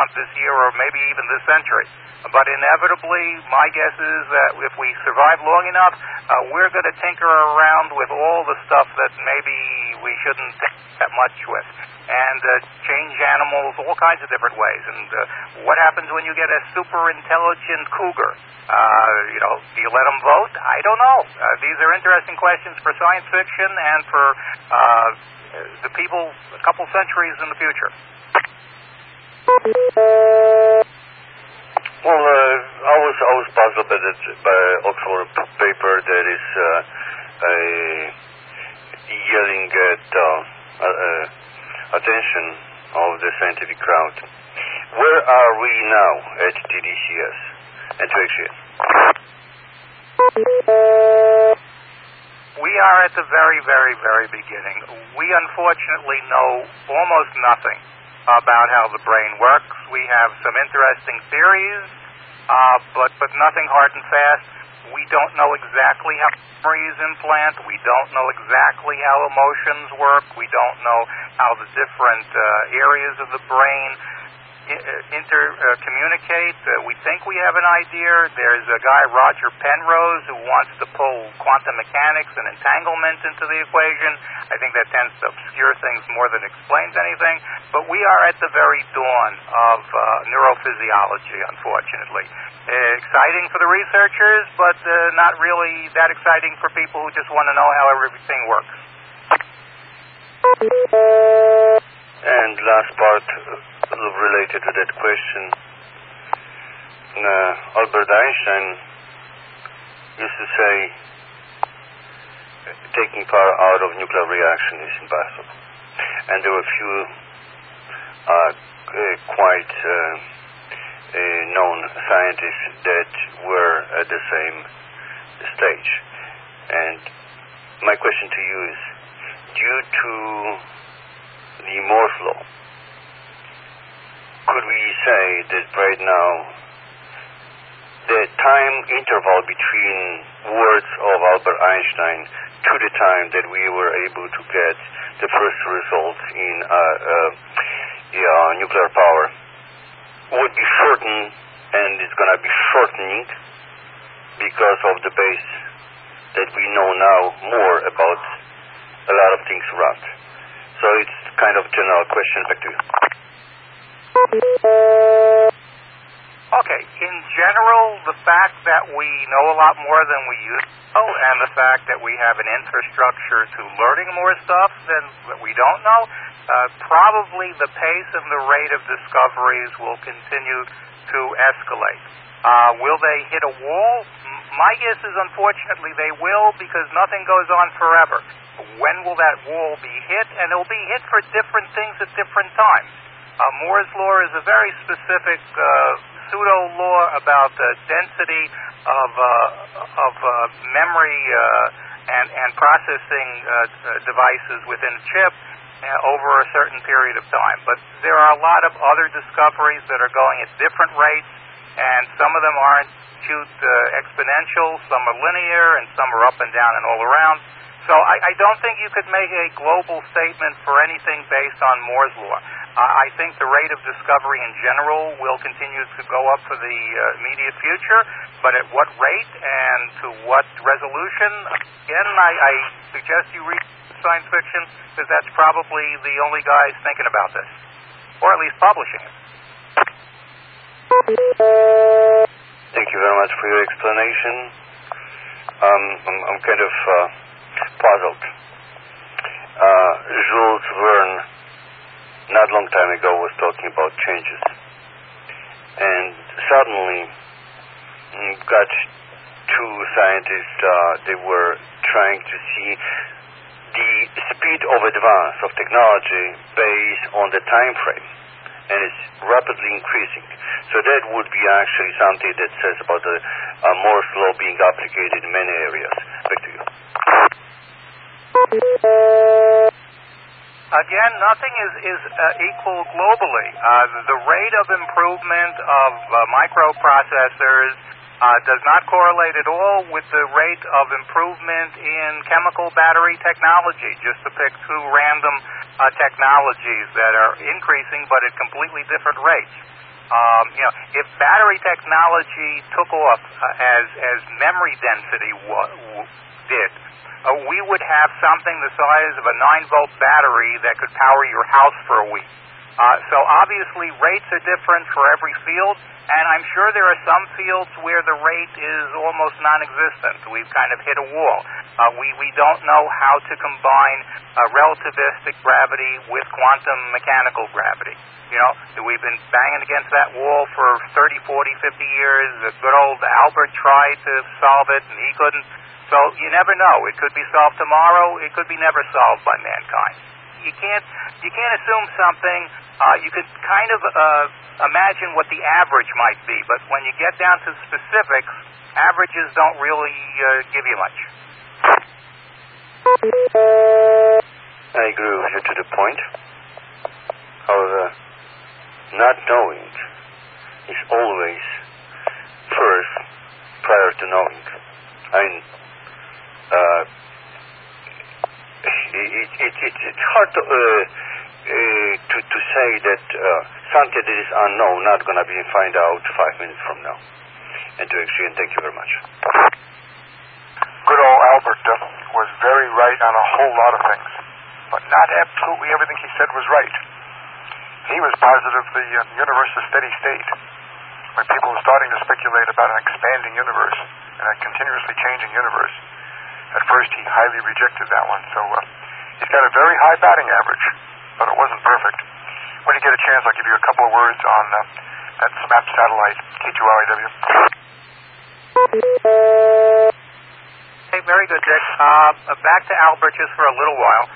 month, this year, or maybe even this century. But inevitably, my guess is that if we survive long enough, we're going to tinker around with all the stuff that maybe we shouldn't tinker that much with, and change animals all kinds of different ways. And what happens when you get a super intelligent cougar? Do you let them vote? I don't know. These are interesting questions for science fiction and for the people a couple centuries in the future. Well, I was puzzled by Oxford paper that is yelling at attention of the scientific crowd. Where are we now at TDCS and TWICTIA? We are at the very, very, very beginning. We unfortunately know almost nothing about how the brain works. We have some interesting theories, but nothing hard and fast. We don't know exactly how memories implant. We don't know exactly how emotions work. We don't know how the different areas of the brain communicate. We think we have an idea. There's a guy, Roger Penrose, who wants to pull quantum mechanics and entanglement into the equation. I think that tends to obscure things more than explains anything. But we are at the very dawn of neurophysiology, unfortunately. Exciting for the researchers, but not really that exciting for people who just want to know how everything works. And last part related to that question, Albert Einstein used to say taking power out of nuclear reaction is impossible. And there were few quite known scientists that were at the same stage. And my question to you is, due to the Moore's law, could we say that right now the time interval between words of Albert Einstein to the time that we were able to get the first results in nuclear power would be shortened, and it's going to be shortening because of the base that we know now more about a lot of things around. So it's kind of a general question. Back to you. Okay, in general, the fact that we know a lot more than we used to know, and the fact that we have an infrastructure to learning more stuff than we don't know, probably the pace and the rate of discoveries will continue to escalate. Will they hit a wall? My guess is, unfortunately, they will, because nothing goes on forever. When will that wall be hit? And it will be hit for different things at different times. Moore's law is a very specific pseudo-law about the density of memory and processing devices within a chip over a certain period of time. But there are a lot of other discoveries that are going at different rates, and some of them aren't exponential, some are linear, and some are up and down and all around. So I don't think you could make a global statement for anything based on Moore's law. I think the rate of discovery in general will continue to go up for the immediate future, but at what rate and to what resolution? Again, I suggest you read science fiction, because that's probably the only guys thinking about this, or at least publishing it. Thank you very much for your explanation. I'm kind of puzzled. Jules Verne, not long time ago, was talking about changes, and suddenly got two scientists. They were trying to see the speed of advance of technology based on the time frame, and it's rapidly increasing. So that would be actually something that says about the Moore's law being applicated in many areas. Back to you. Again, nothing is equal globally. The rate of improvement of microprocessors does not correlate at all with the rate of improvement in chemical battery technology, just to pick two random technologies that are increasing but at completely different rates. If battery technology took off as memory density did, we would have something the size of a 9-volt battery that could power your house for a week. So obviously rates are different for every field, and I'm sure there are some fields where the rate is almost non-existent. We've kind of hit a wall. We don't know how to combine relativistic gravity with quantum mechanical gravity. We've been banging against that wall for 30, 40, 50 years. The good old Albert tried to solve it, and he couldn't. So you never know. It could be solved tomorrow. It could be never solved by mankind. You can't assume something. You could kind of imagine what the average might be, but when you get down to specifics, averages don't really give you much. I agree with you to the point. However, not knowing is always first prior to knowing. It's hard to say that something that is unknown not going to be find out 5 minutes from now. And to Extreme, thank you very much. Good old Albert was very right on a whole lot of things, but not absolutely everything he said was right. He was positive the universe is steady state. When people were starting to speculate about an expanding universe and a continuously changing universe, at first he highly rejected that one. So he's got a very high batting average, but it wasn't perfect. When you get a chance, I'll give you a couple of words on that SMAP satellite, K2LIW. Hey, very good, Dick. Back to Albert just for a little while.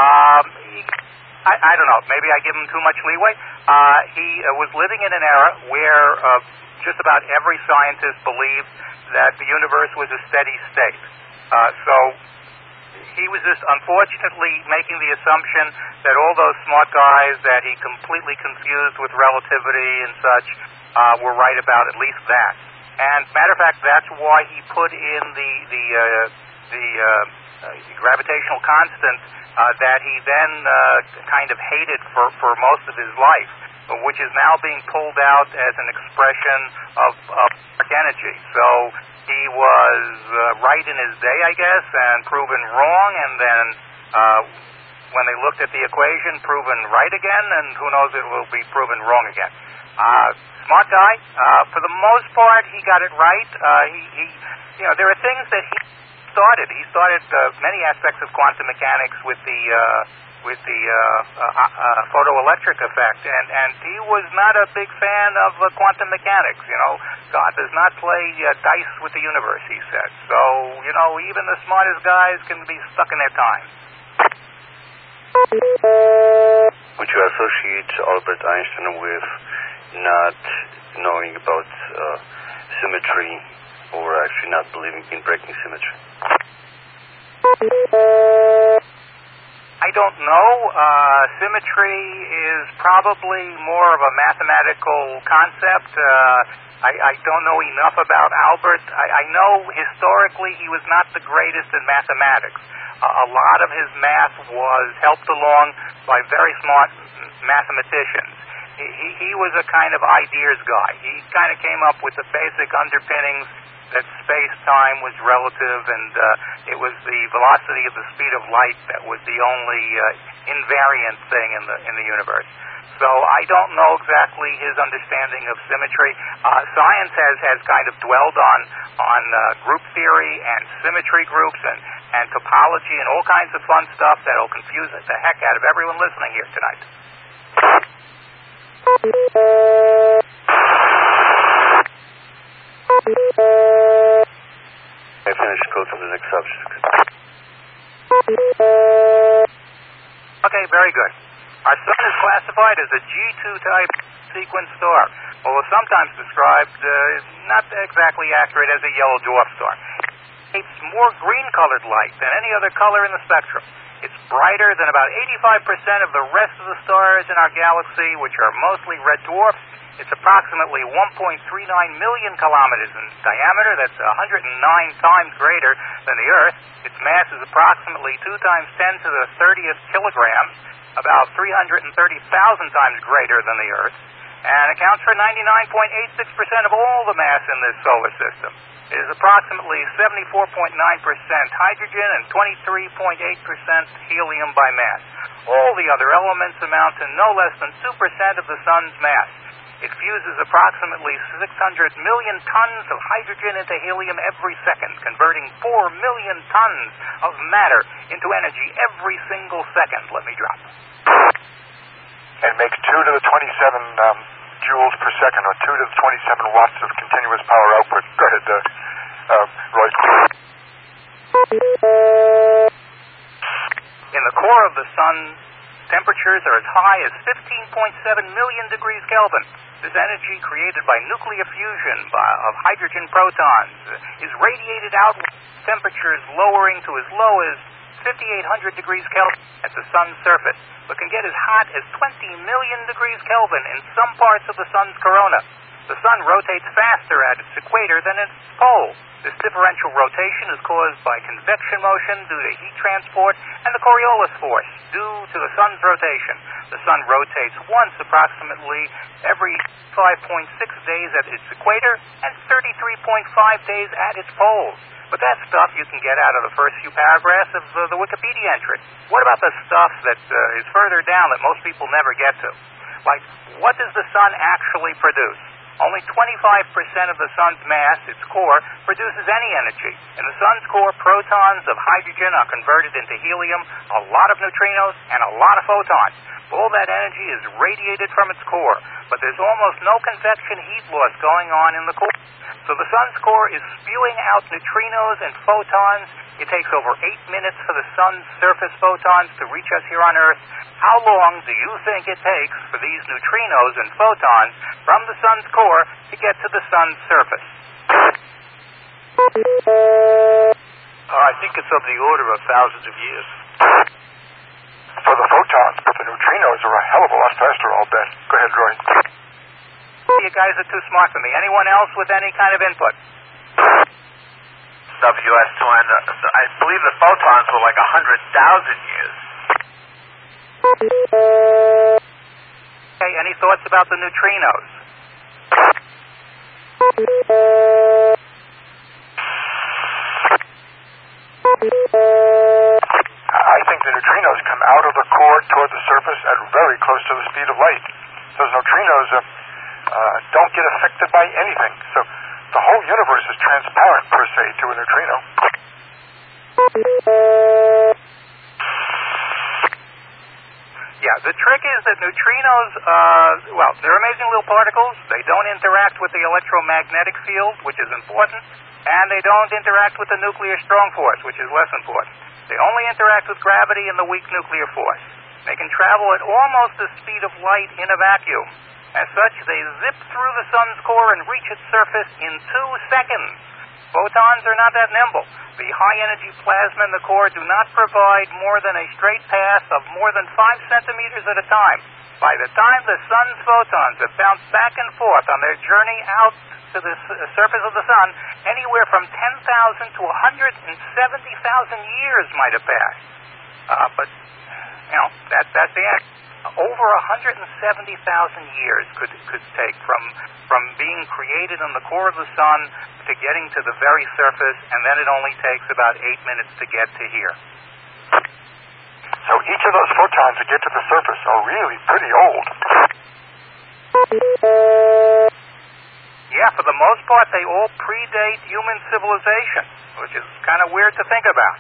I don't know, maybe I give him too much leeway. He was living in an era where just about every scientist believed that the universe was a steady state. So he was just unfortunately making the assumption that all those smart guys that he completely confused with relativity and such were right about at least that. And matter of fact, that's why he put in the gravitational constant that he then kind of hated for most of his life, which is now being pulled out as an expression of dark energy. So he was right in his day, I guess, and proven wrong, and then when they looked at the equation, proven right again, and who knows, it will be proven wrong again. Smart guy. For the most part, he got it right. There are things that he started. He started many aspects of quantum mechanics with the photoelectric effect, and he was not a big fan of quantum mechanics. God does not play dice with the universe, he said. So, even the smartest guys can be stuck in their time. Would you associate Albert Einstein with not knowing about symmetry, or actually not believing in breaking symmetry? I don't know. Symmetry is probably more of a mathematical concept. I don't know enough about Albert. I know historically he was not the greatest in mathematics. A lot of his math was helped along by very smart mathematicians. He was a kind of ideas guy. He kind of came up with the basic underpinnings that space-time was relative, and it was the velocity of the speed of light that was the only invariant thing in the universe. So I don't know exactly his understanding of symmetry. Science has kind of dwelled on group theory and symmetry groups and topology and all kinds of fun stuff that'll confuse the heck out of everyone listening here tonight. I finished. Go to the next subject. Okay, very good. Our sun is classified as a G2 type sequence star, although sometimes described not exactly accurate as a yellow dwarf star. It's more green-colored light than any other color in the spectrum. It's brighter than about 85% of the rest of the stars in our galaxy, which are mostly red dwarfs. It's approximately 1.39 million kilometers in diameter. That's 109 times greater than the Earth. Its mass is approximately 2 times 10 to the 30th kilograms, about 330,000 times greater than the Earth. and accounts for 99.86% of all the mass in this solar system. It is approximately 74.9% hydrogen and 23.8% helium by mass. All the other elements amount to no less than 2% of the sun's mass. It fuses approximately 600 million tons of hydrogen into helium every second, converting 4 million tons of matter into energy every single second. Let me drop. And makes 2 to the 27 joules per second, or 2 to the 27 watts of continuous power output. Go ahead, Roy. In the core of the sun, temperatures are as high as 15.7 million degrees Kelvin. This energy, created by nuclear fusion of hydrogen protons, is radiated out with temperatures lowering to as low as 5,800 degrees Kelvin at the sun's surface, but can get as hot as 20 million degrees Kelvin in some parts of the sun's corona. The sun rotates faster at its equator than its pole. This differential rotation is caused by convection motion due to heat transport and the Coriolis force due to the sun's rotation. The sun rotates once approximately every 5.6 days at its equator and 33.5 days at its poles. But that stuff you can get out of the first few paragraphs of the Wikipedia entry. What about the stuff that is further down that most people never get to? Like, what does the sun actually produce? Only 25% of the sun's mass, its core, produces any energy. In the sun's core, protons of hydrogen are converted into helium, a lot of neutrinos, and a lot of photons. All that energy is radiated from its core, but there's almost no convection heat loss going on in the core. So the sun's core is spewing out neutrinos and photons. It takes over 8 minutes for the sun's surface photons to reach us here on Earth. How long do you think it takes for these neutrinos and photons from the sun's core to get to the sun's surface? I think it's of the order of thousands of years. For the photons, but the neutrinos are a hell of a lot faster, I'll bet. Go ahead, Roy. You guys are too smart for me. Anyone else with any kind of input? WS2, I believe the photons were like 100,000 years. Okay, any thoughts about the neutrinos? I think the neutrinos come out of the core toward the surface at very close to the speed of light. Those neutrinos don't get affected by anything. So the whole universe is transparent, per se, to a neutrino. Yeah, the trick is that neutrinos, they're amazing little particles. They don't interact with the electromagnetic field, which is important, and they don't interact with the nuclear strong force, which is less important. They only interact with gravity and the weak nuclear force. They can travel at almost the speed of light in a vacuum. As such, they zip through the sun's core and reach its surface in 2 seconds. Photons are not that nimble. The high-energy plasma in the core do not provide more than a straight path of more than 5 centimeters at a time. By the time the sun's photons have bounced back and forth on their journey out to the surface of the sun, anywhere from 10,000 to 170,000 years might have passed. But that's the end. Over 170,000 years could take from being created in the core of the sun to getting to the very surface, and then it only takes about 8 minutes to get to here. So each of those photons that get to the surface are really pretty old. Yeah, for the most part, they all predate human civilization, which is kind of weird to think about.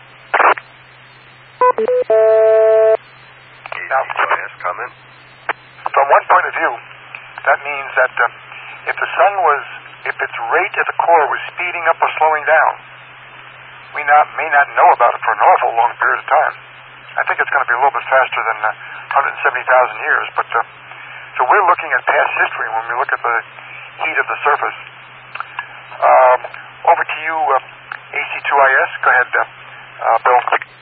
Comment? From one point of view, that means that if its rate at the core was speeding up or slowing down, we may not know about it for an awful long period of time. I think it's going to be a little bit faster than 170,000 years, but so we're looking at past history when we look at the heat of the surface. Over to you, AC2IS. Go ahead, Bill.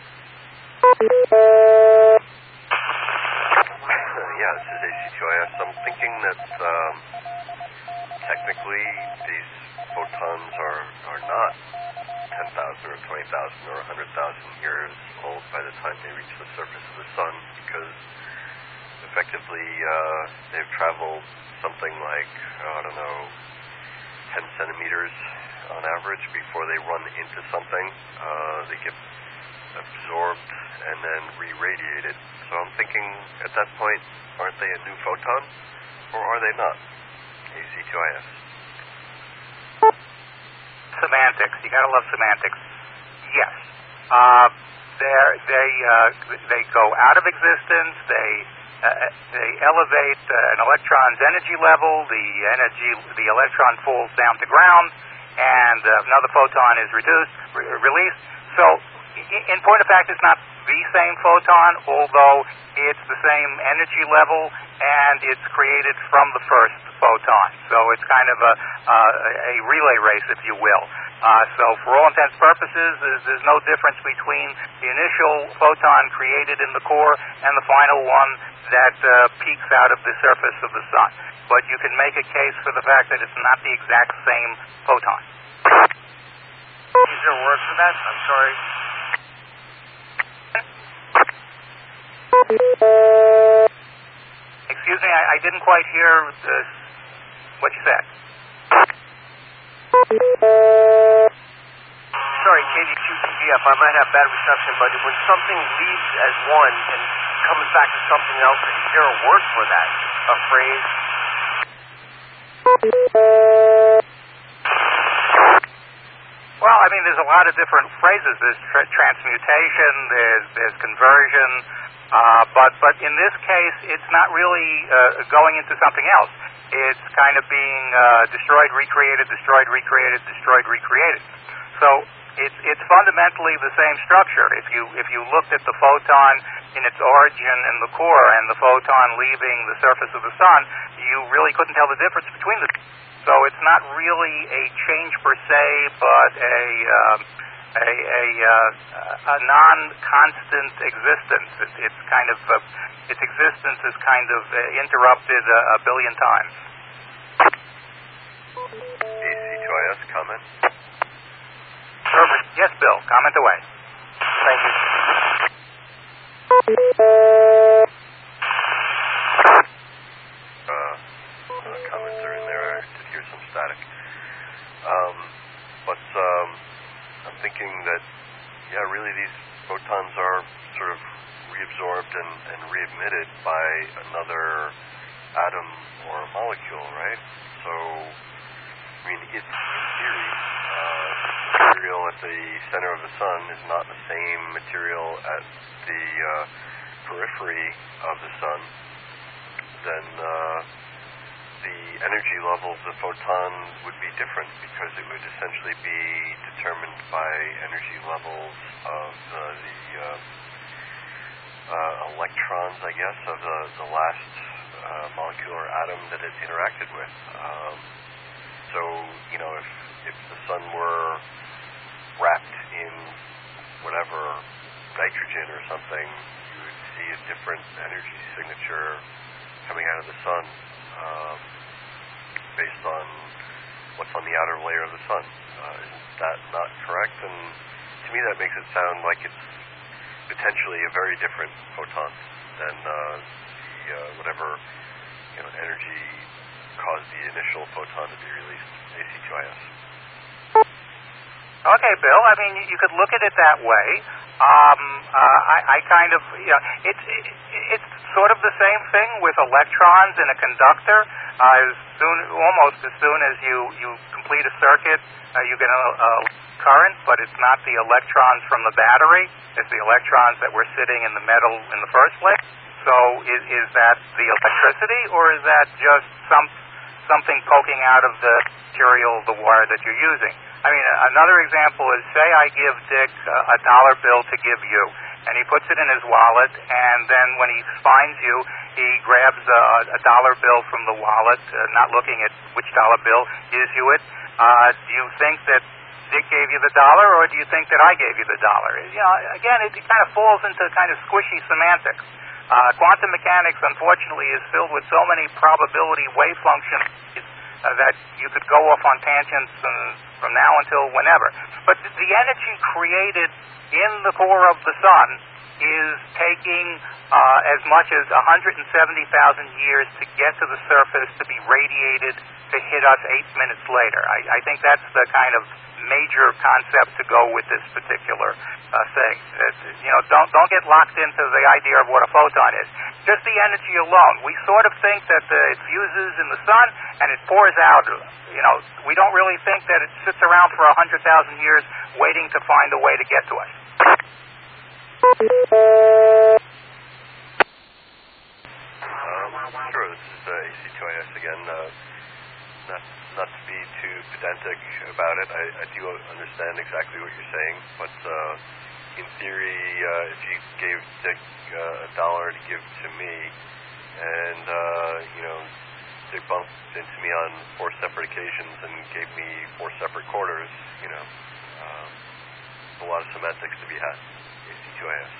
Yeah, this is AC2IS. I'm thinking that technically these photons are not 10,000 or 20,000 or 100,000 years old by the time they reach the surface of the sun, because the effectively they've traveled something like, 10 centimeters on average before they run into something. They get absorbed and then re-radiated. So I'm thinking at that point, aren't they a new photon, or are they not? AC2IS. Semantics. You gotta love semantics. Yes. They go out of existence. They elevate an electron's energy level. The electron falls down to ground, and another photon is released. So, in point of fact, it's not the same photon, although it's the same energy level, and it's created from the first photon. So it's kind of a relay race, if you will. So for all intents and purposes, there's no difference between the initial photon created in the core and the final one that peaks out of the surface of the sun. But you can make a case for the fact that it's not the exact same photon. Is there a word for that? I'm sorry. Excuse me, I didn't quite hear what you said. Sorry, KD2PF, I might have bad reception, but when something leaves as one and comes back to something else, is there a word for that? A phrase? Well, I mean, there's a lot of different phrases. There's transmutation, there's conversion, but in this case, it's not really going into something else. It's kind of being destroyed, recreated, destroyed, recreated, destroyed, recreated. So it's fundamentally the same structure. If you looked at the photon in its origin in the core and the photon leaving the surface of the sun, you really couldn't tell the difference between the two. So it's not really a change per se, but a non-constant existence. It's kind of its existence is kind of interrupted a billion times. AC2IS comment. Perfect. Yes, Bill. Comment away. Thank you. Comments are in there. I did hear some static. But I'm thinking that, really these photons are sort of reabsorbed and re-emitted by another atom or molecule, right? So, I mean, in theory, material at the center of the sun is not the same material at the periphery of the sun. Then the energy level of the photon would be different because it would essentially be determined by energy levels of the electrons, I guess, of the last molecular atom that it interacted with. So, if the sun were wrapped in whatever nitrogen or something, you would see a different energy signature coming out of the sun based on what's on the outer layer of the sun. Is that not correct? And to me that makes it sound like it's potentially a very different photon than whatever energy caused the initial photon to be released, AC2IS. Okay, Bill. I mean, you could look at it that way. I kind of, it's sort of the same thing with electrons in a conductor. Almost as soon as you complete a circuit, you get a current, but it's not the electrons from the battery. It's the electrons that were sitting in the metal in the first place. So is that the electricity, or is that just something poking out of the material, the wire that you're using? I mean, another example is, say I give Dick a dollar bill to give you, and he puts it in his wallet, and then when he finds you, he grabs a dollar bill from the wallet, not looking at which dollar bill, gives you it. Do you think that Dick gave you the dollar, or do you think that I gave you the dollar? Again, it kind of falls into kind of squishy semantics. Quantum mechanics, unfortunately, is filled with so many probability wave functions that you could go off on tangents from now until whenever. But the energy created in the core of the sun is taking as much as 170,000 years to get to the surface to be radiated to hit us 8 minutes later. I think that's the kind of major concept to go with this particular thing. Don't get locked into the idea of what a photon is. Just the energy alone. We sort of think that it fuses in the sun and it pours out. We don't really think that it sits around for 100,000 years waiting to find a way to get to us. Sure, this is AC2IS again. Not to be too pedantic about it, I do understand exactly what you're saying, but in theory, if you gave Dick $1 to give to me, and Dick bumped into me on 4 separate occasions and gave me 4 separate quarters, a lot of semantics to be had. AC2IS.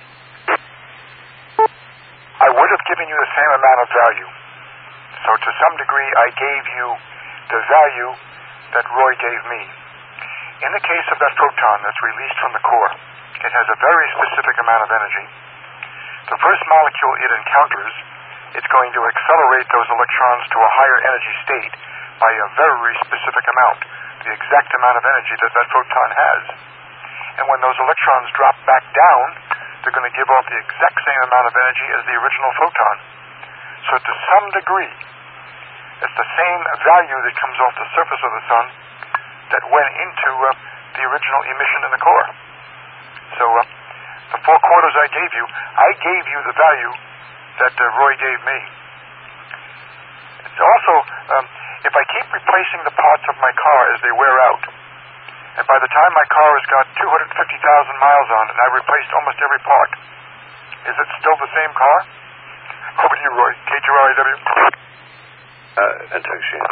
I would have given you the same amount of value. So to some degree, I gave you the value that Roy gave me. In the case of that photon that's released from the core, it has a very specific amount of energy. The first molecule it encounters, it's going to accelerate those electrons to a higher energy state by a very specific amount, the exact amount of energy that that photon has. And when those electrons drop back down, they're going to give off the exact same amount of energy as the original photon. So to some degree, it's the same value that comes off the surface of the sun that went into the original emission in the core. So the 4 quarters I gave you the value that Roy gave me. It's also, if I keep replacing the parts of my car as they wear out, and by the time my car has got 250,000 miles on it, and I've replaced almost every part, is it still the same car? Over to you, Roy. KTRIW. Interaction.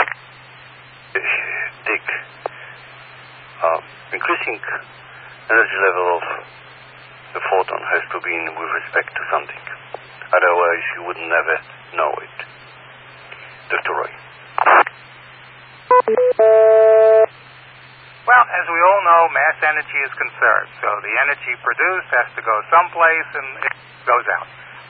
Dick, increasing energy level of the photon has to be with respect to something. Otherwise, you would never know it. Dr. Roy. Well, as we all know, mass energy is conserved. So the energy produced has to go someplace and it goes out.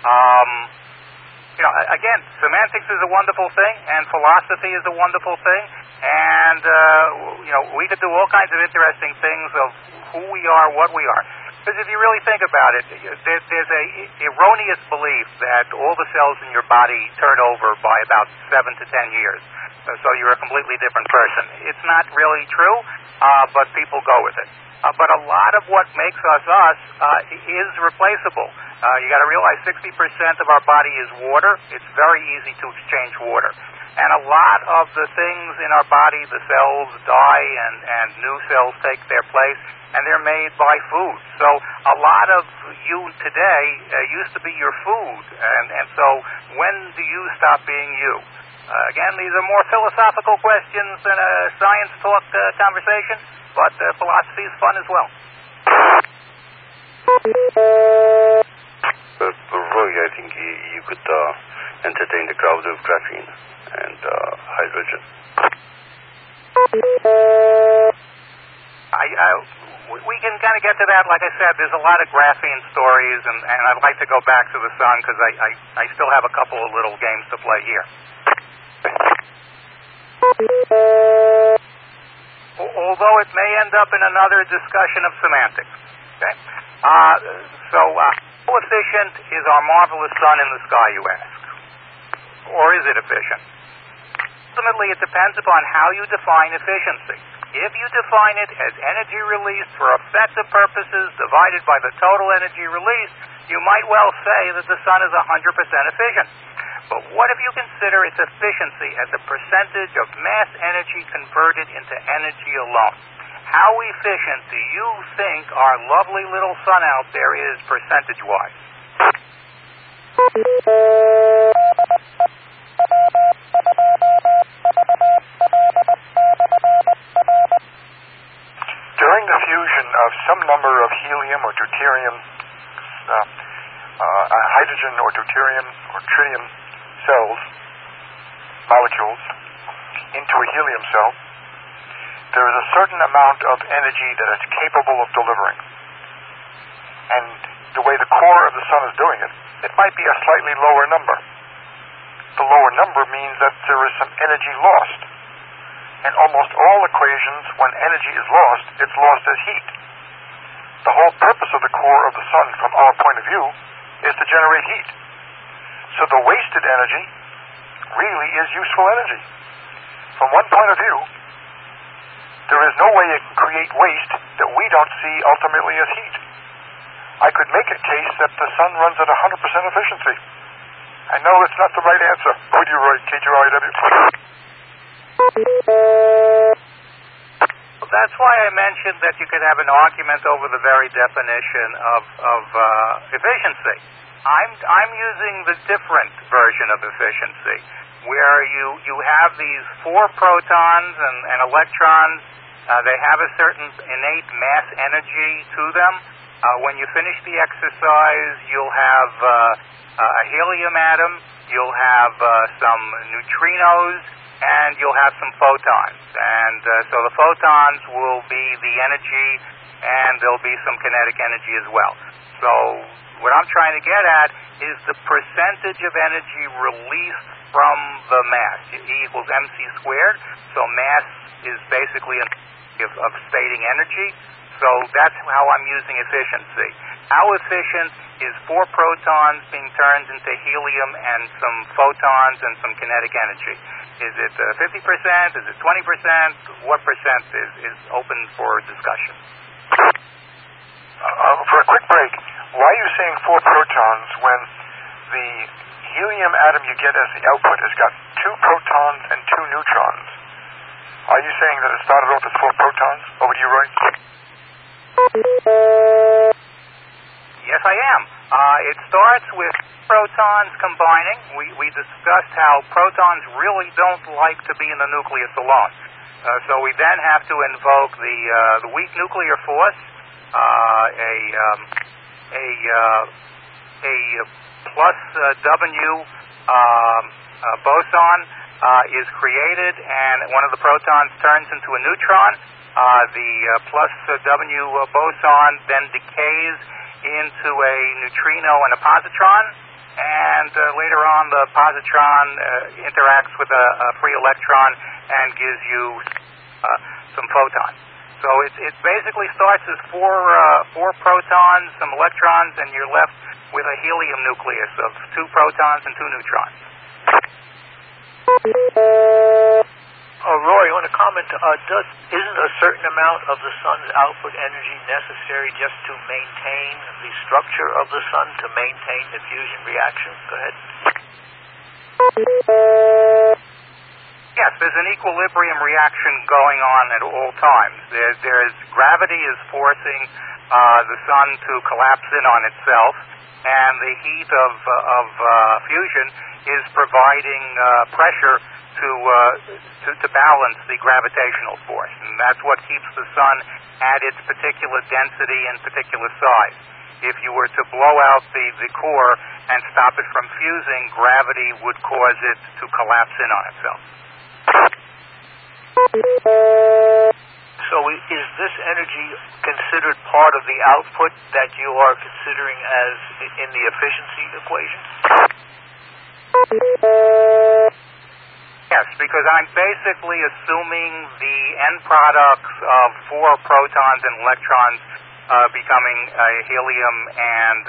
Again, semantics is a wonderful thing, and philosophy is a wonderful thing, and we could do all kinds of interesting things of who we are, what we are. Because if you really think about it, there's a erroneous belief that all the cells in your body turn over by about 7 to 10 years. So you're a completely different person. It's not really true, but people go with it. But a lot of what makes us is replaceable. You got to realize 60% of our body is water. It's very easy to exchange water. And a lot of the things in our body, the cells die and new cells take their place, and they're made by food. So a lot of you today used to be your food. And so when do you stop being you? Again, these are more philosophical questions than a science talk conversation, but philosophy is fun as well. Roy, I think you could entertain the crowd of graphene and hydrogen. We can kind of get to that. Like I said, there's a lot of graphene stories, and I'd like to go back to the sun because I still have a couple of little games to play here. Although it may end up in another discussion of semantics. Okay? How efficient is our marvelous sun in the sky, you ask? Or is it efficient? Ultimately, it depends upon how you define efficiency. If you define it as energy released for effective purposes divided by the total energy released, you might well say that the sun is 100% efficient. But what if you consider its efficiency as a percentage of mass energy converted into energy alone? How efficient do you think our lovely little sun out there is percentage-wise? During the fusion of some number of helium or deuterium, hydrogen or deuterium or tritium cells, molecules, into a helium cell, there is a certain amount of energy that it's capable of delivering. And the way the core of the sun is doing it, it might be a slightly lower number. The lower number means that there is some energy lost. In almost all equations, when energy is lost, it's lost as heat. The whole purpose of the core of the sun, from our point of view, is to generate heat. So the wasted energy really is useful energy. From one point of view, there is no way it can create waste that we don't see ultimately as heat. I could make a case that the sun runs at 100% efficiency. I know it's not the right answer. Would you write KGRIW? That's why I mentioned that you could have an argument over the very definition of efficiency. I'm using the different version of efficiency, where you have these 4 protons and electrons. They have a certain innate mass energy to them. When you finish the exercise, you'll have a helium atom, you'll have some neutrinos, and you'll have some photons. And so the photons will be the energy, and there'll be some kinetic energy as well. So what I'm trying to get at is the percentage of energy released from the mass. E equals mc squared. So mass is basically of stating energy. So that's how I'm using efficiency. How efficient is 4 protons being turned into helium and some photons and some kinetic energy? Is it 50%? Is it 20%? What percent is open for discussion? For a quick break, why are you saying 4 protons when the helium atom you get as the output has got 2 protons and 2 neutrons? Are you saying that it started off as 4 protons? Over to you, Roy. Yes, I am. It starts with protons combining. We discussed how protons really don't like to be in the nucleus alone. So we then have to invoke the weak nuclear force, a plus W boson is created, and one of the protons turns into a neutron. The plus W boson then decays into a neutrino and a positron, and later on the positron interacts with a free electron and gives you some photons. So it basically starts as 4 protons, some electrons, and you're left with a helium nucleus of 2 protons and 2 neutrons. Roy, I want to comment. Isn't a certain amount of the sun's output energy necessary just to maintain the structure of the sun, to maintain the fusion reaction? Go ahead. Yes, there's an equilibrium reaction going on at all times. There's gravity is forcing the sun to collapse in on itself, and the heat of fusion is providing pressure to balance the gravitational force, and that's what keeps the sun at its particular density and particular size. If you were to blow out the core and stop it from fusing, gravity would cause it to collapse in on itself. So is this energy considered part of the output that you are considering as in the efficiency equation? Yes, because I'm basically assuming the end products of 4 protons and electrons becoming helium and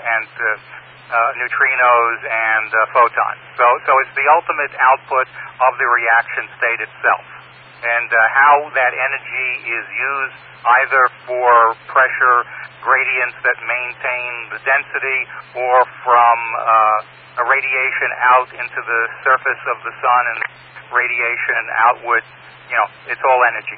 neutrinos and photons. So it's the ultimate output of the reaction state itself. And how that energy is used either for pressure gradients that maintain the density or from radiation out into the surface of the sun and radiation outward, it's all energy.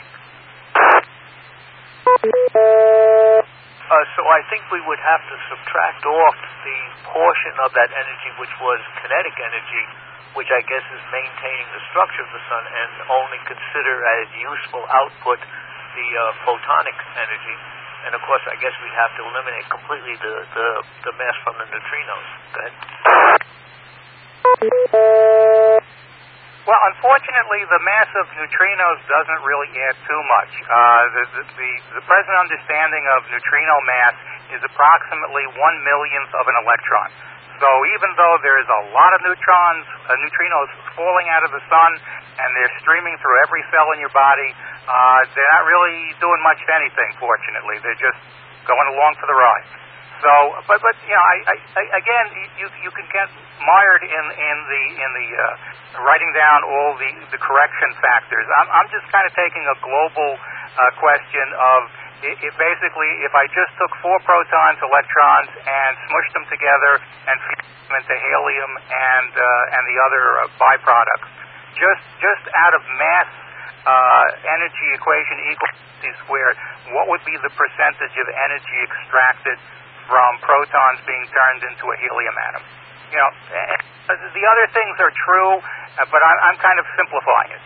So I think we would have to subtract off the portion of that energy which was kinetic energy, which I guess is maintaining the structure of the sun, and only consider as useful output the photonic energy. And of course, I guess we'd have to eliminate completely the mass from the neutrinos. Go ahead. Well, unfortunately, the mass of neutrinos doesn't really add too much. The present understanding of neutrino mass is approximately 1/1,000,000th of an electron. So even though there's a lot of neutrinos falling out of the sun, and they're streaming through every cell in your body, they're not really doing much to anything, fortunately. They're just going along for the ride. So, but you know, again, you can get mired in the writing down all the correction factors. I'm just kind of taking a global question of basically if I just took 4 protons, electrons, and smushed them together and fused them into helium and the other byproducts, just out of mass energy equation equals squared, what would be the percentage of energy extracted from protons being turned into a helium atom? You know, the other things are true, but I'm kind of simplifying it.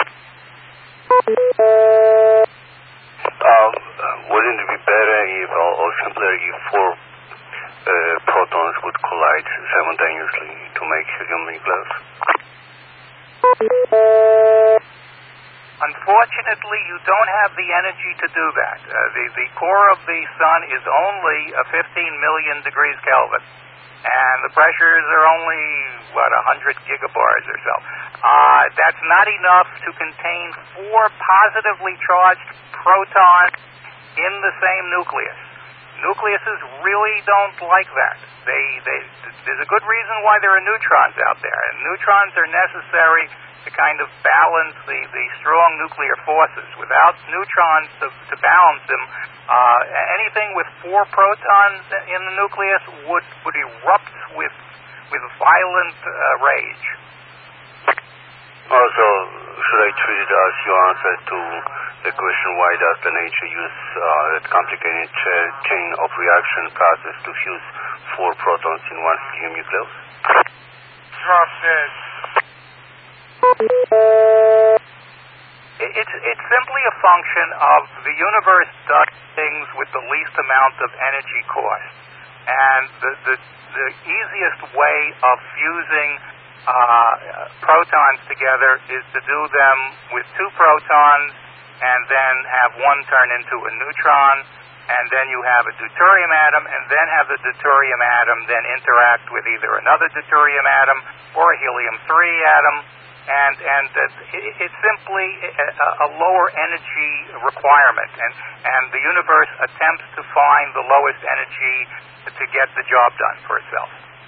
Wouldn't it be better if, or simpler, if 4 protons would collide simultaneously to make helium nucleus? Unfortunately, you don't have the energy to do that. The core of the sun is only 15 million degrees Kelvin, and the pressures are only, 100 gigabars or so. That's not enough to contain 4 positively charged protons in the same nucleus. Nucleuses really don't like that. There's a good reason why there are neutrons out there, and neutrons are necessary to kind of balance the strong nuclear forces. Without neutrons to balance them, anything with 4 protons in the nucleus would erupt with violent rage. Also, should I treat it as your answer to the question, why does the nature use that complicated chain of reaction process to fuse 4 protons in one helium nucleus? Drop dead. It's simply a function of the universe does things with the least amount of energy cost, and the easiest way of fusing protons together is to do them with 2 protons and then have one turn into a neutron, and then you have a deuterium atom, and then have the deuterium atom then interact with either another deuterium atom or a helium-3 atom. And it's simply a lower energy requirement, and the universe attempts to find the lowest energy to get the job done for itself.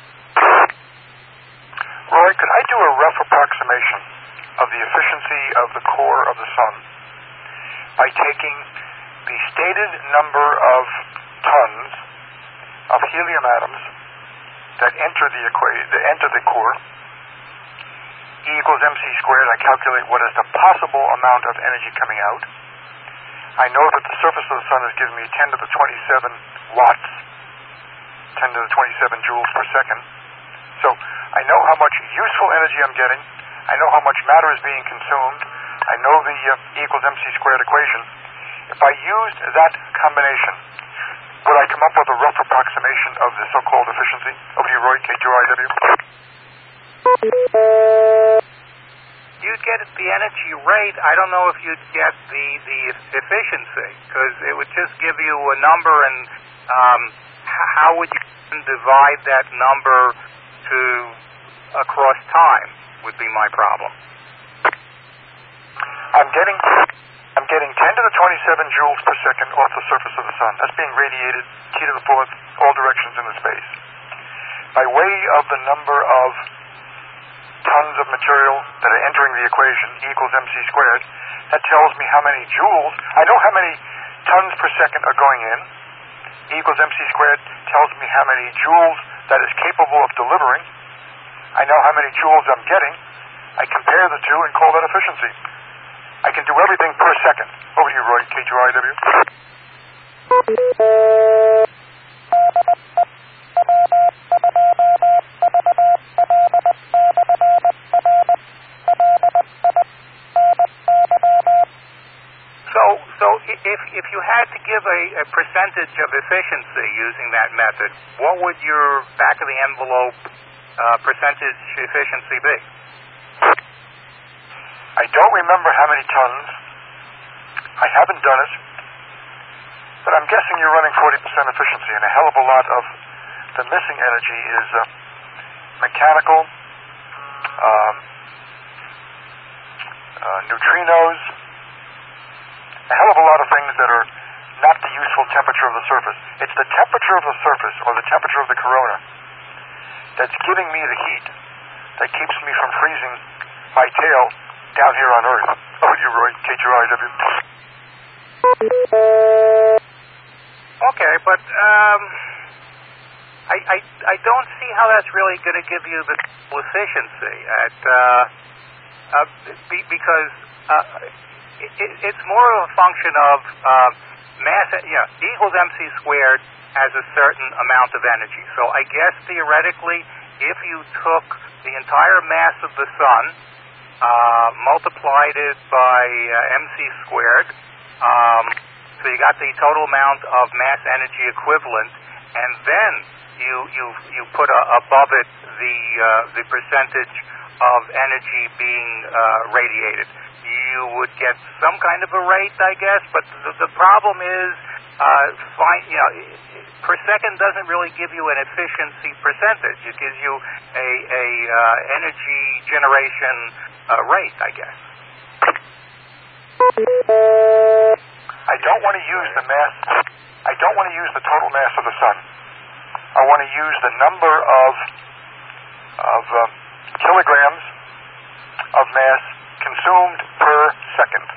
Roy, could I do a rough approximation of the efficiency of the core of the sun by taking the stated number of tons of helium atoms that enter the core? E equals mc squared. I calculate what is the possible amount of energy coming out. I know that the surface of the sun is giving me 10 to the 27 watts, 10 to the 27 joules per second. So I know how much useful energy I'm getting. I know how much matter is being consumed. I know the E equals mc squared equation. If I used that combination, would I come up with a rough approximation of the so-called efficiency? Over to you, Roy, K2IW. You'd get the energy rate. I don't know if you'd get the efficiency, because it would just give you a number, and how would you divide that number to across time would be my problem. I'm getting 10 to the 27 joules per second off the surface of the sun. That's being radiated T to the 4th, all directions into space. By way of the number of tons of material that are entering the equation, E equals mc squared, that tells me how many joules. I know how many tons per second are going in. E equals mc squared tells me how many joules that is capable of delivering. I know how many joules I'm getting. I compare the two and call that efficiency. I can do everything per second. Over to you, Roy, K2IW. So if you had to give a percentage of efficiency using that method, what would your back of the envelope percentage efficiency be? I don't remember how many tons. I haven't done it. But I'm guessing you're running 40% efficiency, and a hell of a lot of the missing energy is mechanical, neutrinos, a hell of a lot of things that are not the useful temperature of the surface. It's the temperature of the surface, or the temperature of the corona, that's giving me the heat that keeps me from freezing my tail down here on Earth. Oh, you, Roy, KTRIW. Okay, but I don't see how that's really going to give you the efficiency because it's more of a function of mass. E equals mc squared has a certain amount of energy. So I guess theoretically, if you took the entire mass of the sun, multiplied it by mc squared, so you got the total amount of mass energy equivalent, and then you put above it the percentage of energy being radiated. You would get some kind of a rate, I guess, but the problem is, per second doesn't really give you an efficiency percentage. It gives you a energy generation rate, I guess. I don't want to use the mass. I don't want to use the total mass of the sun. I want to use the number of kilograms of mass consumed per second.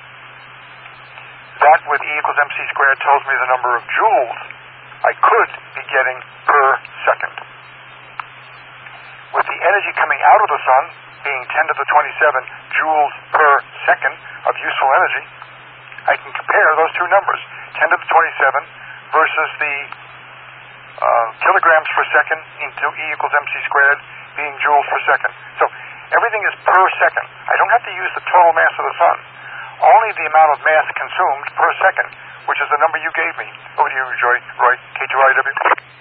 That with E equals mc squared tells me the number of joules I could be getting per second. With the energy coming out of the sun being 10 to the 27 joules per second of useful energy, I can compare those two numbers, 10 to the 27 versus the kilograms per second into E equals mc squared being joules per second. So everything is per second. I don't have to use the total mass of the sun, only the amount of mass consumed per second, which is the number you gave me. Over to you, Roy, K2IW.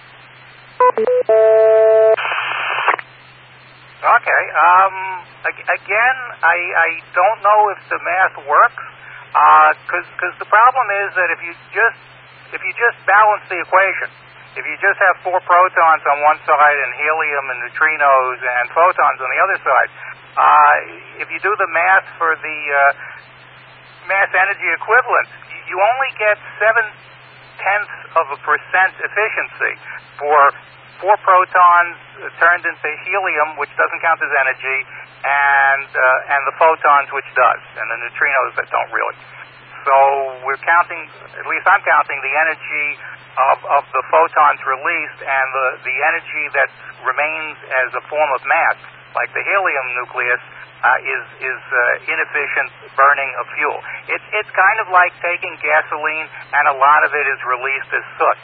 Okay. Again, I don't know if the math works, because the problem is that if you just balance the equation, if you just have 4 protons on one side and helium and neutrinos and photons on the other side, if you do the math for the mass energy equivalent, you only get 0.7% efficiency for 4 protons turned into helium, which doesn't count as energy, and the photons, which does, and the neutrinos that don't really. So we're counting, at least I'm counting, the energy of the photons released and the energy that remains as a form of mass, like the helium nucleus, is inefficient burning of fuel. It's kind of like taking gasoline and a lot of it is released as soot.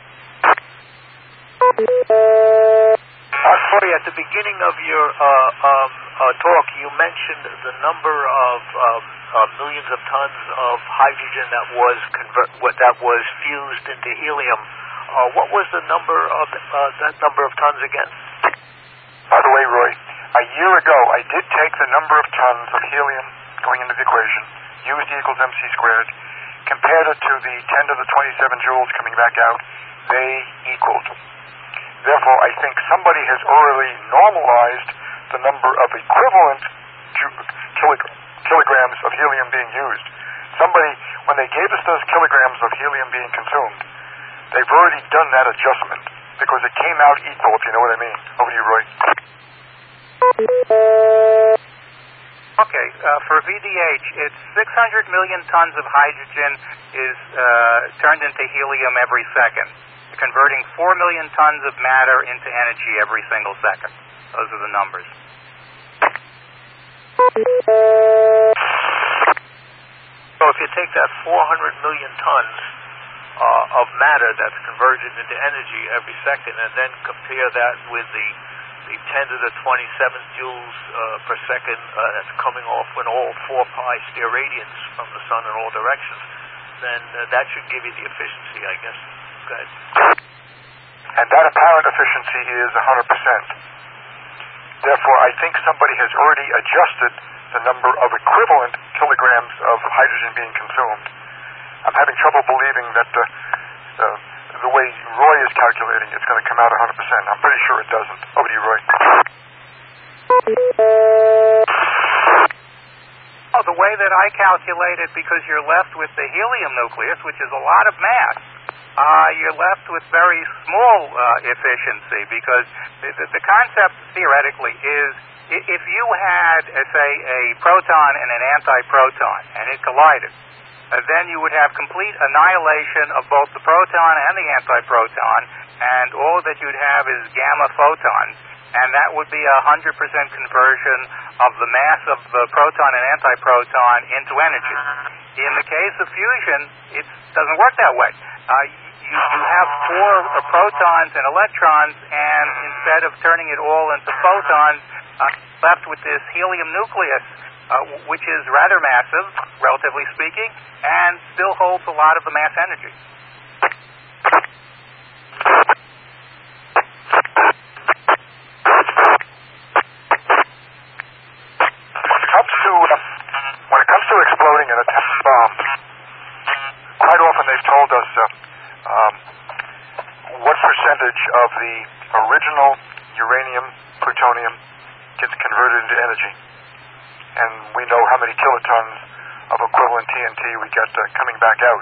Sorry, at the beginning of your talk, you mentioned the number of millions of tons of hydrogen that was fused into helium. What was the number of that number of tons again? By the way, Roy, a year ago I did take the number of tons of helium going into the equation, used E equals mc squared, compared it to the 10 to the 27 joules coming back out. They equaled. Therefore, I think somebody has already normalized the number of equivalent kilograms of helium being used. Somebody, when they gave us those kilograms of helium being consumed, they've already done that adjustment because it came out equal, if you know what I mean. Over to you, Roy. Okay, for VDH, it's 600 million tons of hydrogen is turned into helium every second, converting 4 million tons of matter into energy every single second. Those are the numbers. So if you take that 400 million tons of matter that's converted into energy every second, and then compare that with the 10 to the 27 joules per second that's coming off when all 4 pi stereadians from the sun in all directions, then that should give you the efficiency, I guess. Go ahead. And that apparent efficiency is 100%. Therefore, I think somebody has already adjusted the number of equivalent kilograms of hydrogen being consumed. I'm having trouble believing that the way Roy is calculating it's going to come out 100%. I'm pretty sure it doesn't. Over to you, Roy. Oh, the way that I calculate it, because you're left with the helium nucleus, which is a lot of mass, you're left with very small efficiency, because the concept theoretically is if you had, say, a proton and an antiproton, and it collided, then you would have complete annihilation of both the proton and the antiproton, and all that you'd have is gamma photons, and that would be 100% conversion of the mass of the proton and antiproton into energy. In the case of fusion, it doesn't work that way. You have four protons and electrons, and instead of turning it all into photons, left with this helium nucleus, which is rather massive, relatively speaking, and still holds a lot of the mass energy. When it comes to exploding an atomic bomb, quite often they've told us what percentage of the original uranium, plutonium gets converted into energy. And we know how many kilotons of equivalent TNT we get coming back out.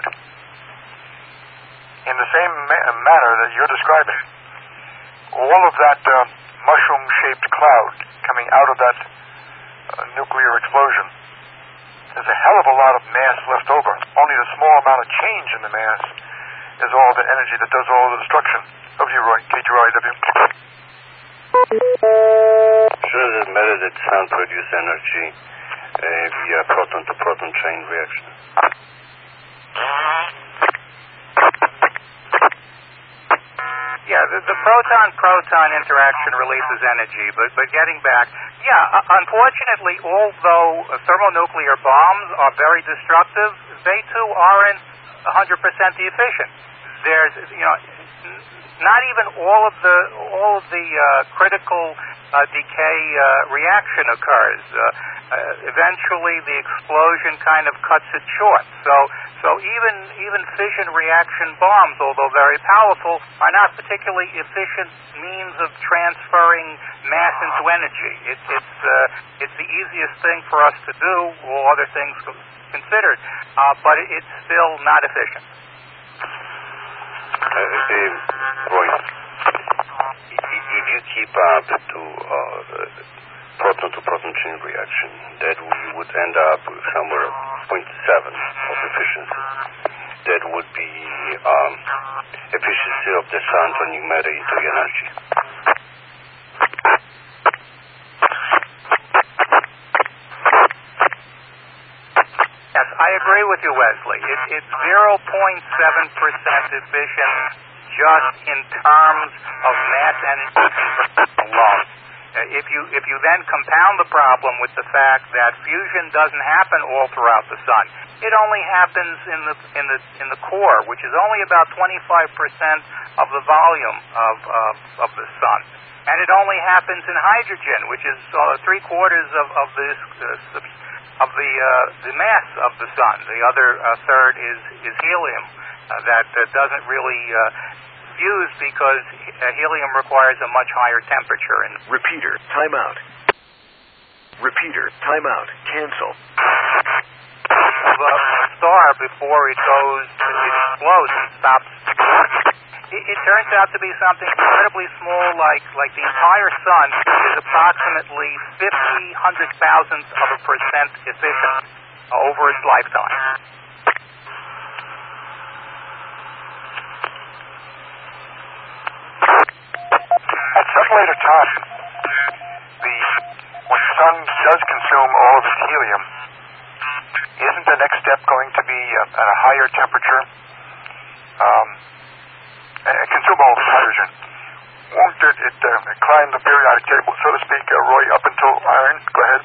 In the same manner that you're describing, all of that mushroom-shaped cloud coming out of that nuclear explosion, there's a hell of a lot of mass left over. Only the small amount of change in the mass is all the energy that does all the destruction. Over to you, Roy. KGRIW. Sure, it doesn't matter that sun produces energy via proton-to-proton chain reaction. Yeah, the proton-proton interaction releases energy, but getting back, unfortunately, although thermonuclear bombs are very destructive, they too aren't 100% efficient. There's, not even all of the critical decay reaction occurs. Eventually, the explosion kind of cuts it short. So even fission reaction bombs, although very powerful, are not particularly efficient means of transferring mass into energy. It's the easiest thing for us to do, all other things considered, but it's still not efficient. Roy, if you keep up to proton-to-proton chain reaction, that we would end up somewhere 0.7 of efficiency. That would be efficiency of the sun turning matter into energy. Yes, I agree with you, Wesley. It's 0.7% efficient just in terms of mass energy conversion alone. If you then compound the problem with the fact that fusion doesn't happen all throughout the sun, it only happens in the core, which is only about 25% of the volume of the sun, and it only happens in hydrogen, which is 3/4 of the mass of the sun. The other third is helium that doesn't really fuse because helium requires a much higher temperature. And repeater, timeout. Repeater, timeout. Cancel. The star, before it explodes and stops, it turns out to be something incredibly small, like the entire sun is approximately 50/100,000% efficient over its lifetime. At some later time, when the sun does consume all of its helium, isn't the next step going to be at a higher temperature? Consume all of its hydrogen. Won't it climb the periodic table, so to speak, Roy, up until iron? Go ahead.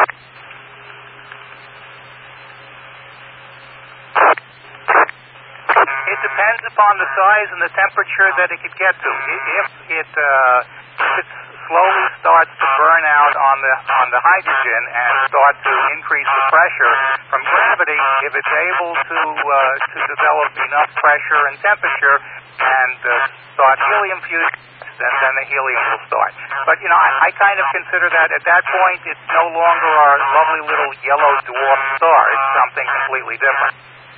It depends upon the size and the temperature that it could get to. If it's slowly starts to burn out on the hydrogen and start to increase the pressure from gravity, if it's able to develop enough pressure and temperature and start helium fusion, then the helium will start. But, I kind of consider that at that point it's no longer our lovely little yellow dwarf star. It's something completely different.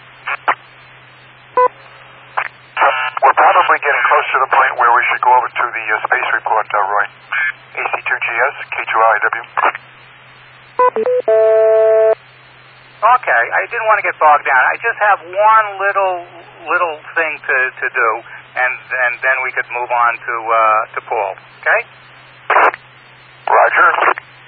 We're probably getting close to the point where we should go over to the space report, Roy. AC2GS, K2RIW. Okay, I didn't want to get bogged down. I just have one little thing to do, and then we could move on to Paul. Okay? Roger.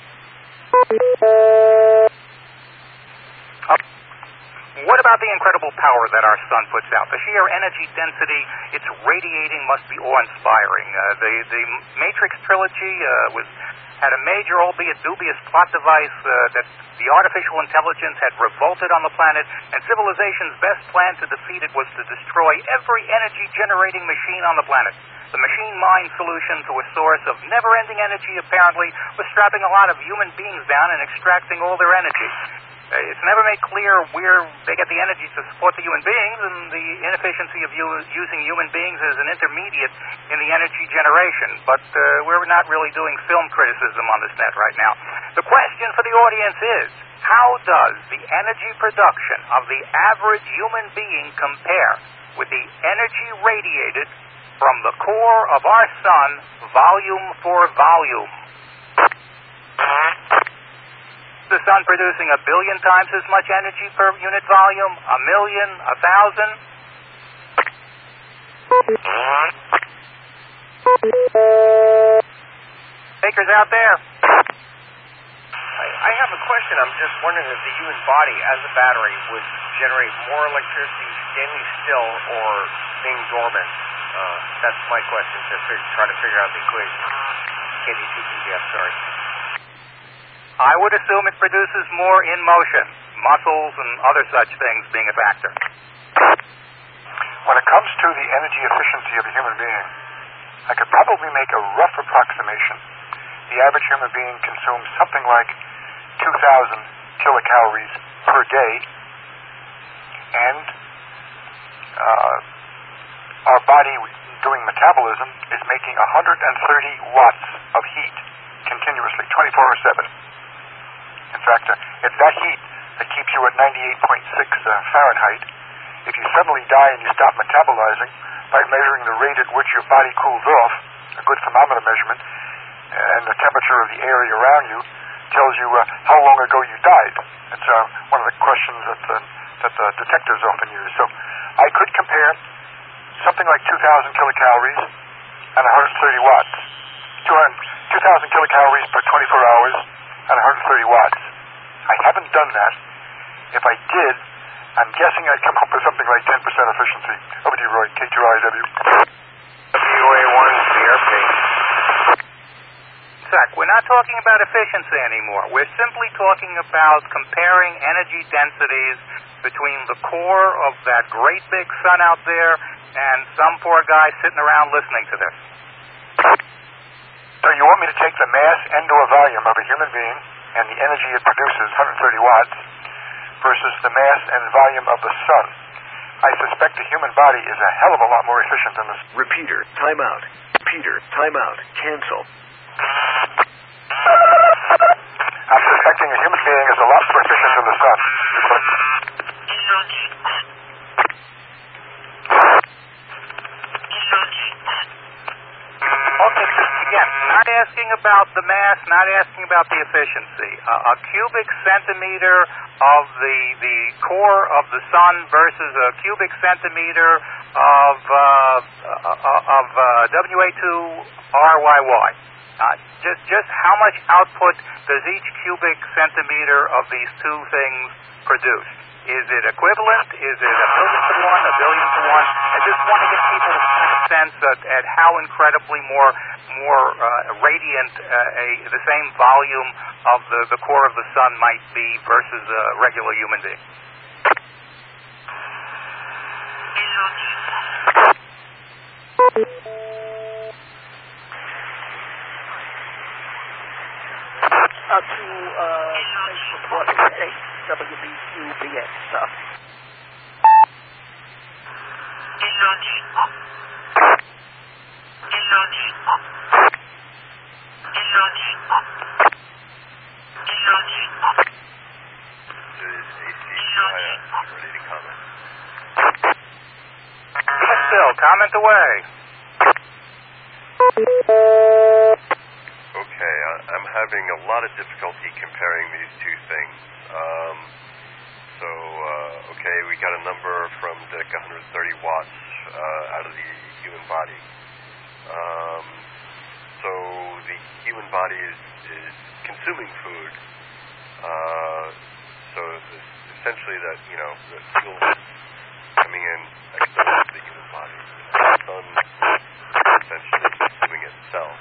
What about the incredible power that our sun puts out? The sheer energy density it's radiating must be awe-inspiring. The Matrix trilogy had a major, albeit dubious, plot device that the artificial intelligence had revolted on the planet, and civilization's best plan to defeat it was to destroy every energy-generating machine on the planet. The machine mind solution to a source of never-ending energy, apparently, was strapping a lot of human beings down and extracting all their energy. It's never made clear where they get the energy to support the human beings, and the inefficiency of using human beings as an intermediate in the energy generation. But we're not really doing film criticism on this net right now. The question for the audience is, how does the energy production of the average human being compare with the energy radiated from the core of our sun, volume for volume? The sun producing 1 billion times as much energy per unit volume, 1 million, 1,000. Takers out there? I have a question. I'm just wondering if the human body, as a battery, would generate more electricity standing still or being dormant. That's my question to try to figure out the equation. KD2GF, sorry. I would assume it produces more in motion, muscles and other such things being a factor. When it comes to the energy efficiency of a human being, I could probably make a rough approximation. The average human being consumes something like 2,000 kilocalories per day, and our body doing metabolism is making 130 watts of heat continuously, 24/7. In fact, it's that heat that keeps you at 98.6 Fahrenheit. If you suddenly die and you stop metabolizing by measuring the rate at which your body cools off, a good thermometer measurement, and the temperature of the area around you tells you how long ago you died. It's one of the questions that the detectives often use. So I could compare something like 2,000 kilocalories and 130 watts. 2,000 kilocalories per 24 hours and 130 watts. I haven't done that. If I did, I'm guessing I'd come up with something like 10% efficiency. Over to you, Roy, K2RIW. WA1 is the airplane. Zach, we're not talking about efficiency anymore. We're simply talking about comparing energy densities between the core of that great big sun out there and some poor guy sitting around listening to this. So you want me to take the mass and/or volume of a human being and the energy it produces, 130 watts, versus the mass and volume of the sun. I suspect the human body is a hell of a lot more efficient than the sun. Repeater, timeout. Repeater, timeout. Cancel. I'm suspecting a human being is a lot more efficient than the sun. Okay, again, not asking about the mass, not asking about the efficiency. A cubic centimeter of the core of the sun versus a cubic centimeter of WA2RYY. Just how much output does each cubic centimeter of these two things produce? Is it equivalent? Is it 1,000,000 to 1, 1,000,000,000 to 1? I just want to get people a sense at how incredibly more radiant the same volume of the core of the sun might be versus a regular human being. stuff. Ready to comment. Bill, comment away. Okay, I'm having a lot of difficulty comparing these two things. Okay, we got a number from Dick, 130 watts out of the human body. So the human body is consuming food. So essentially that, the fuel is coming in external to the human body. The sun is essentially consuming itself.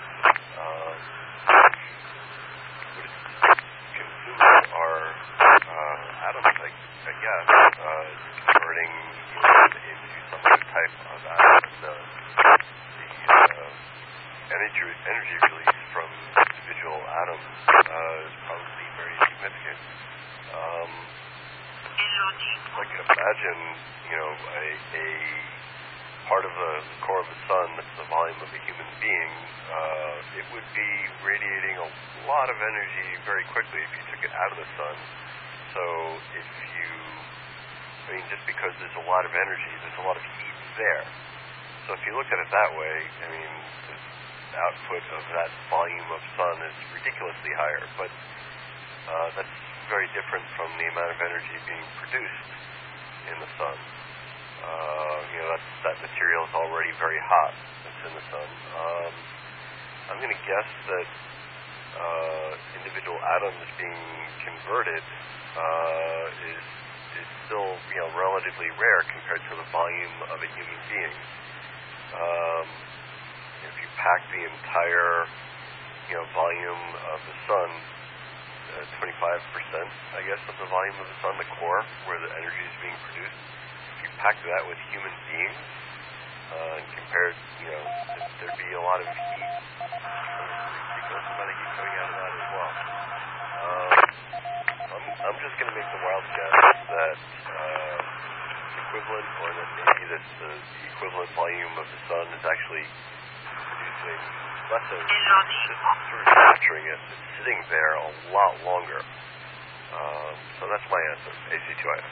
What it's consuming are atoms, I guess, converting into some other type of atom. The energy release from individual atoms is probably very significant. I can imagine, a part of the core of the sun that's the volume of a human being, it would be radiating a lot of energy very quickly if you took it out of the sun. So just because there's a lot of energy, there's a lot of heat there. So if you look at it that way, the output of that volume of sun is ridiculously higher. But that's very different from the amount of energy being produced in the sun. That material is already very hot that's in the sun. I'm going to guess that individual atoms being converted is still relatively rare compared to the volume of a human being. If you pack the entire volume of the sun, 25%, I guess, of the volume of the sun, the core, where the energy is being produced, if you pack that with human beings, and compared, there'd be a lot of heat, ridiculous amount of heat coming out of that as well. I'm just going to make the wild guess that equivalent, or that maybe the equivalent volume of the sun is actually producing less energy, just sort of capturing it. It's sitting there a lot longer. So that's my answer. AC2IS.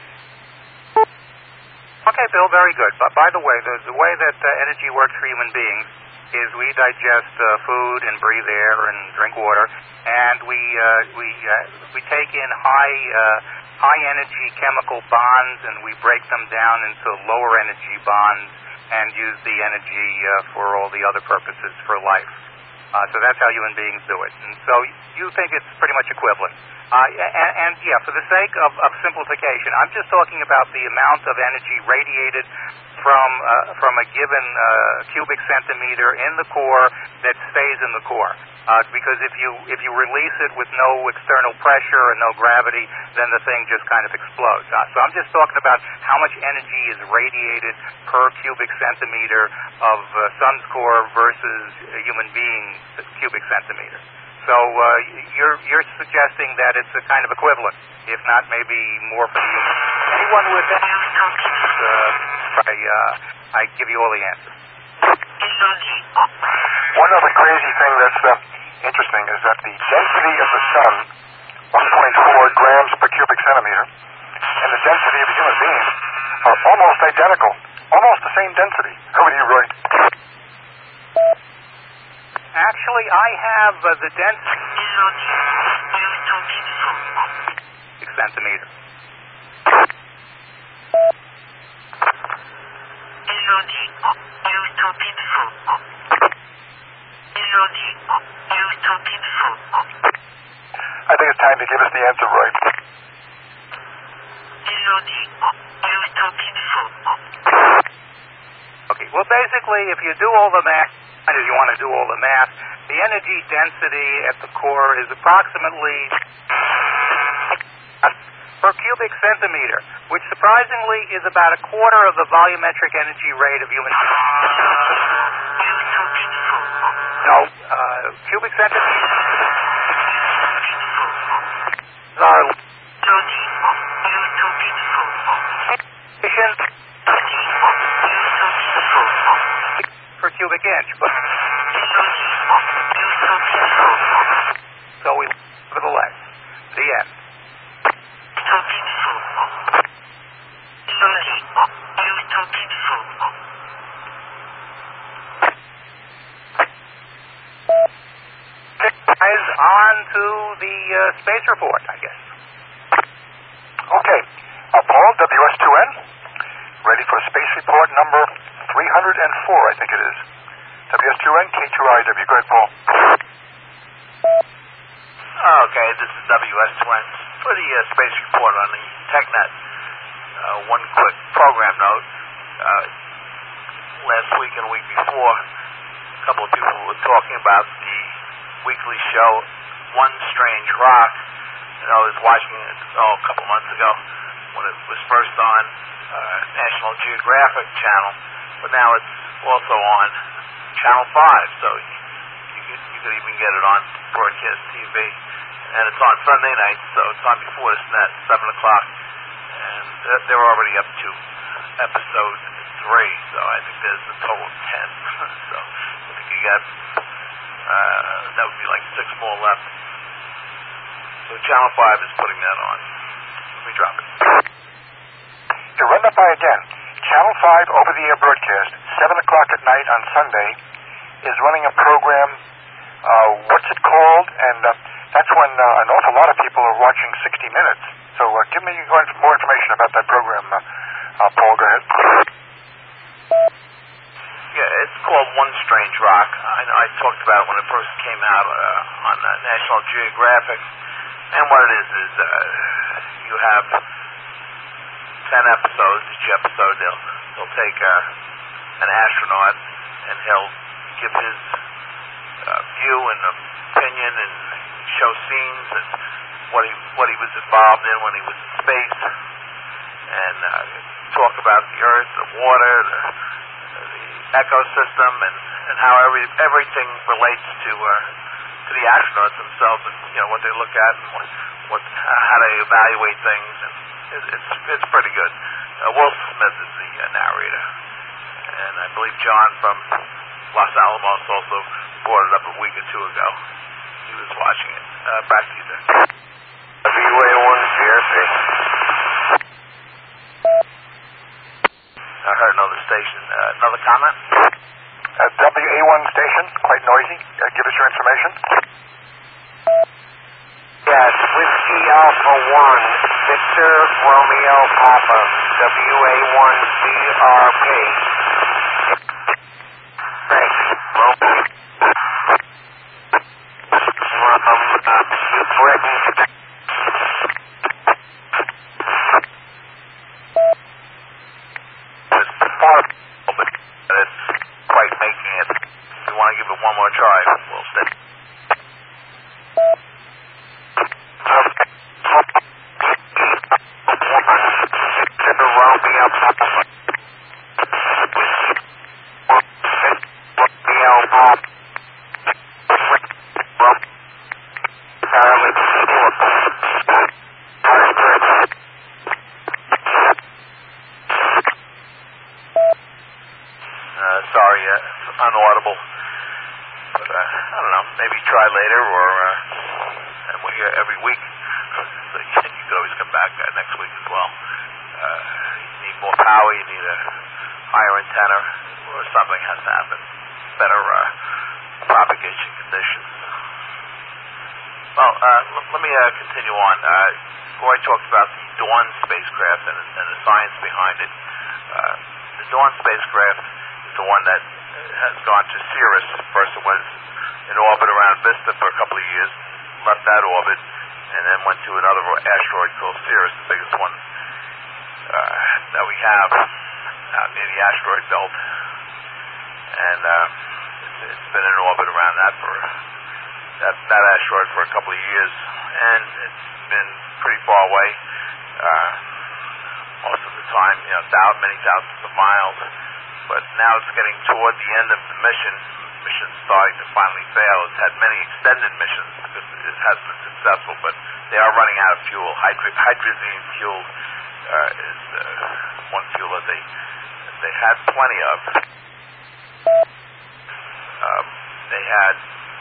Okay, Bill, very good. But by the way, the way that energy works for human beings is we digest food and breathe air and drink water, and we take in high energy chemical bonds, and we break them down into lower energy bonds and use the energy for all the other purposes for life. So that's how human beings do it. And so you think it's pretty much equivalent. And for the sake of simplification, I'm just talking about the amount of energy radiated from a given cubic centimeter in the core that stays in the core. Because if you release it with no external pressure and no gravity, then the thing just kind of explodes. So I'm just talking about how much energy is radiated per cubic centimeter of sun's core versus a human being's cubic centimeter. So you're suggesting that it's a kind of equivalent, if not maybe more for the human. Anyone with that? I give you all the answers. One other crazy thing that's interesting is that the density of the sun, 1.4 grams per cubic centimeter, and the density of a human being are almost identical, almost the same density. How would you write? Actually, I have the density centimeter. I think it's time to give us the answer, Roy. Okay, well, basically, if you do all the math, as you want to do all the math, the energy density at the core is approximately per cubic centimeter, which surprisingly is about a quarter of the volumetric energy rate of human. No, cubic centimeter are per cubic inch. So we nevertheless, the end. On to the space report, I guess. Okay. Paul, WS2N, ready for space report number 304, I think it is. WS2N, K2IW. Go ahead, Paul. Okay, this is WS2N. For the space report on the TechNet, one quick program note. Last week and the week before, a couple of people were talking about the weekly show, One Strange Rock. And I was watching it a couple months ago when it was first on National Geographic Channel, but now it's also on Channel 5, so you could even get it on broadcast TV. And it's on Sunday night, so it's on before the net, 7 o'clock. And they're already up to episode 3, so I think there's a total of 10. So I think you got, that would be like 6 more left. So Channel 5 is putting that on. Let me drop it. To run that by again, Channel 5 over-the-air broadcast, 7 o'clock at night on Sunday, is running a program, what's it called? And that's when an awful lot of people are watching 60 Minutes. So give me more information about that program, Paul. Go ahead. Yeah, it's called One Strange Rock. I talked about it when it first came out on National Geographic. And what it is you have 10 episodes. Each episode they'll take an astronaut and he'll give his view and opinion and show scenes and what he was involved in when he was in space, and talk about the Earth, the water, the ecosystem, and how everything relates to the astronauts themselves, and what they look at and how they evaluate things, and it's pretty good. Will Smith is the narrator, and I believe John from Los Alamos also brought it up a week or two ago. He was watching it. Back to you there. WA1 CRC. I heard another station. Another comment? WA1 station, quite noisy. Give us your information. Yes, Whiskey Alpha 1, Victor Romeo Papa, WA1 CRP. Thanks. Britain. It's quite making it. If you want to give it one more try, we'll stay. Sorry, it's unaudible. But I don't know. Maybe try later, and we're here every week. So you could always come back next week as well. You need more power. You need a higher antenna, or something has to happen. Better propagation conditions. Well, let me continue on. Roy talked about the Dawn spacecraft and the science behind it. The Dawn spacecraft is the one that has gone to Ceres. First it was in orbit around Vista for a couple of years, left that orbit, and then went to another asteroid called Ceres, the biggest one that we have out near the asteroid belt. And it's been in orbit around that asteroid for a couple of years, and it's been pretty far away most of the time, many thousands of miles. But now it's getting toward the end of the mission. The mission's starting to finally fail. It's had many extended missions because it has been successful, but they are running out of fuel. Hydrazine fuel is one fuel molecule that they had plenty of. They had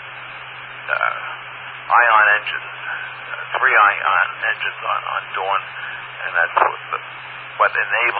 ion engines, 3 ion engines on Dawn, and that's what enabled